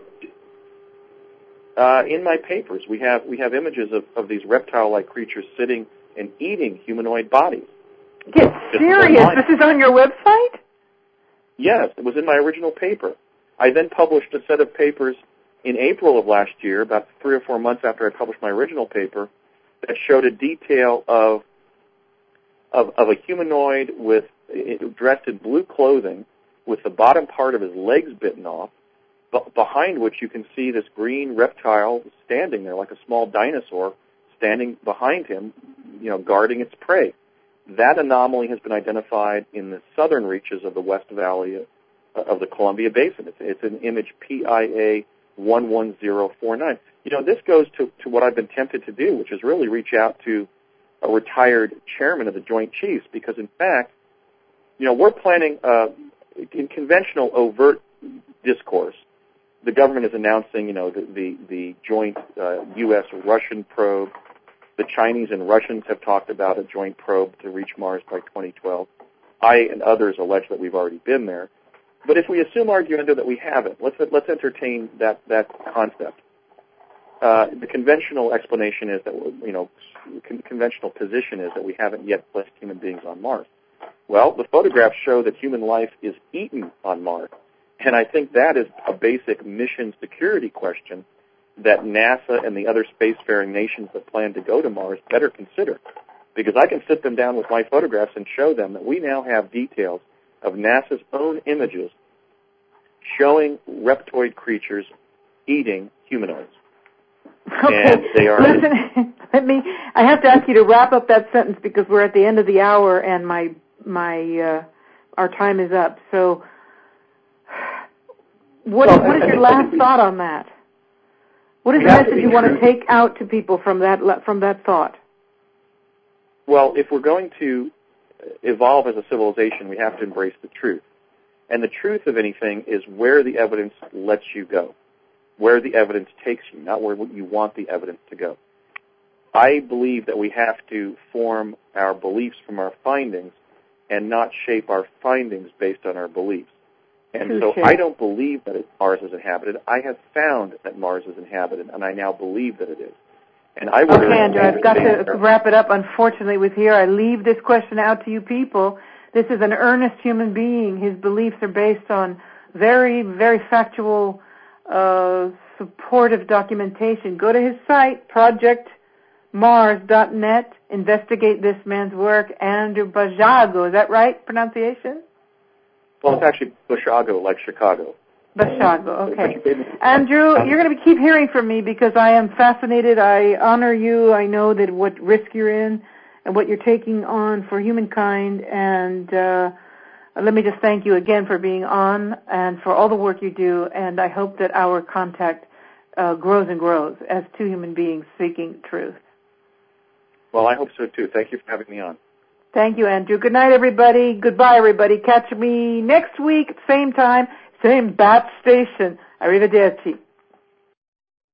uh, in my papers, we have we have images of, of these reptile-like creatures sitting and eating humanoid bodies. Get serious! This is on your website? Yes, it was in my original paper. I then published a set of papers in April of last year, about three or four months after I published my original paper, that showed a detail of of, of a humanoid with dressed in blue clothing with the bottom part of his legs bitten off, behind which you can see this green reptile standing there like a small dinosaur standing behind him, you know, guarding its prey. That anomaly has been identified in the southern reaches of the West Valley of the Columbia Basin. It's, it's an image P I A one one zero four nine. You know, this goes to, to what I've been tempted to do, which is really reach out to a retired chairman of the Joint Chiefs, because, in fact, you know, we're planning, uh, in conventional overt discourse, the government is announcing, you know, the, the, the joint uh, U S Russian probe. The Chinese and Russians have talked about a joint probe to reach Mars by twenty twelve. I and others allege that we've already been there. But if we assume, arguendo, that we haven't, let's let's entertain that that concept. Uh, the conventional explanation is that, you know, con- conventional position is that we haven't yet placed human beings on Mars. Well, the photographs show that human life is eaten on Mars, and I think that is a basic mission security question that NASA and the other spacefaring nations that plan to go to Mars better consider. Because I can sit them down with my photographs and show them that we now have details of NASA's own images showing reptoid creatures eating humanoids. Okay, and they are listen, let me, I have to ask you to wrap up that sentence because we're at the end of the hour and my, my, uh, our time is up. So what, well, what is your last thought on that? What is the message you want to take out to people from that from that thought? Well, if we're going to evolve as a civilization, we have to embrace the truth. And the truth of anything is where the evidence lets you go, where the evidence takes you, not where you want the evidence to go. I believe that we have to form our beliefs from our findings and not shape our findings based on our beliefs. And so I don't believe that Mars is inhabited. I have found that Mars is inhabited, and I now believe that it is. And I would. Okay, Andrew, I've got to wrap it up. Unfortunately, with here, I leave this question out to you people. This is an earnest human being. His beliefs are based on very, very factual, uh, supportive documentation. Go to his site, project mars dot net. Investigate this man's work. Andrew Basiago, is that right pronunciation? Well, it's actually Basiago, like Chicago. Basiago, okay. Andrew, you're going to keep hearing from me because I am fascinated. I honor you. I know that what risk you're in and what you're taking on for humankind. And uh, let me just thank you again for being on and for all the work you do. And I hope that our contact uh, grows and grows as two human beings seeking truth. Well, I hope so, too. Thank you for having me on. Thank you, Andrew. Good night, everybody. Goodbye, everybody. Catch me next week, same time, same bat station. Arrivederci.